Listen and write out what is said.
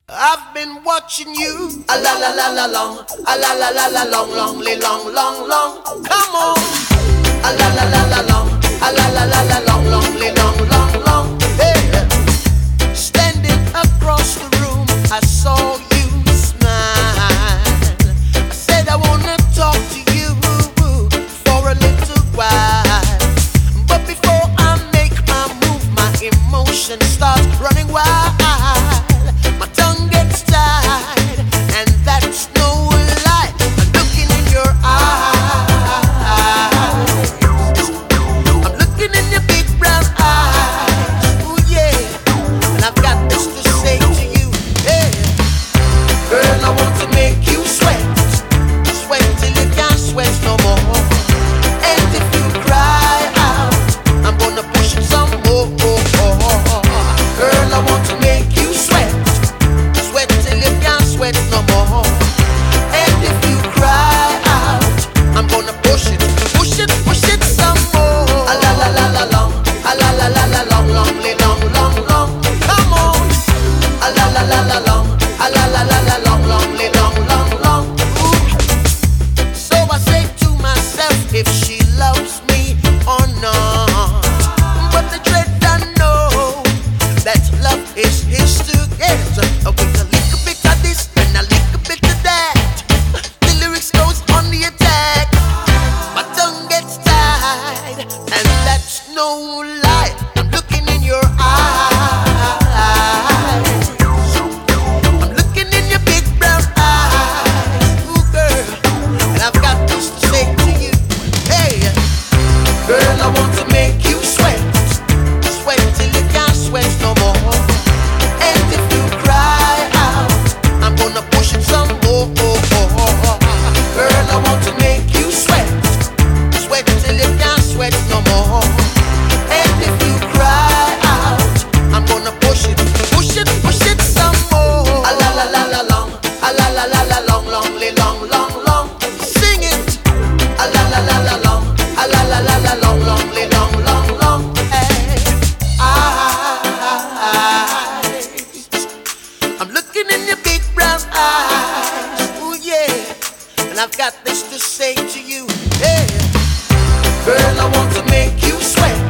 I've been watching you, a la la la la long, a la la la la long, long, long, long, long. Come on, a la la la la long, a la la la la long, long, long, long. Hey, standing across the room, I saw you smile. I said I wanna talk to you for a little while, but before I make my move, my emotions start running wild. My tongue gets tied, and that's no lie. I'm looking in your eyes. I'm looking in your big brown eyes. Ooh yeah, and I've got this to say to you. Hey, girl, I want to make you sweat, sweat till you can't sweat no more. And if you cry out, I'm gonna push it some more. Girl, I want to make you sweat, sweat till you can't sweat no more. And if you cry out, I'm gonna push it some more. A la la la la long, a la la la la long, long, long, long, long. Come on, a la la la la long, a la la la la long, long, long, long, long. Ooh. So I say to myself, if she loves me or not, but the dread I know that love is his to get. With a little bit of this and a little bit of that, the lyrics goes on the attack. My tongue gets tied, and that's no lie. I'm looking in your eyes. I'm looking in your big brown eyes. Ooh, girl, and I've got this to say to you. Hey, girl, I want to make you sweat, sweat till you can't sweat no more. And if you cry out, I'm gonna push it some more. Girl, I want to make you sweat, sweat till you can't sweat no more. And if you cry out, I'm gonna push it some more. A la la la la long, a la la la la long, long, long, long, long. Sing it. A la la la la long, a la la la la long, long, long, long, long. Hey, I'm looking in your big brown eyes. Ooh yeah, and I've got this to say to you. Hey, girl, I want to make you sweat,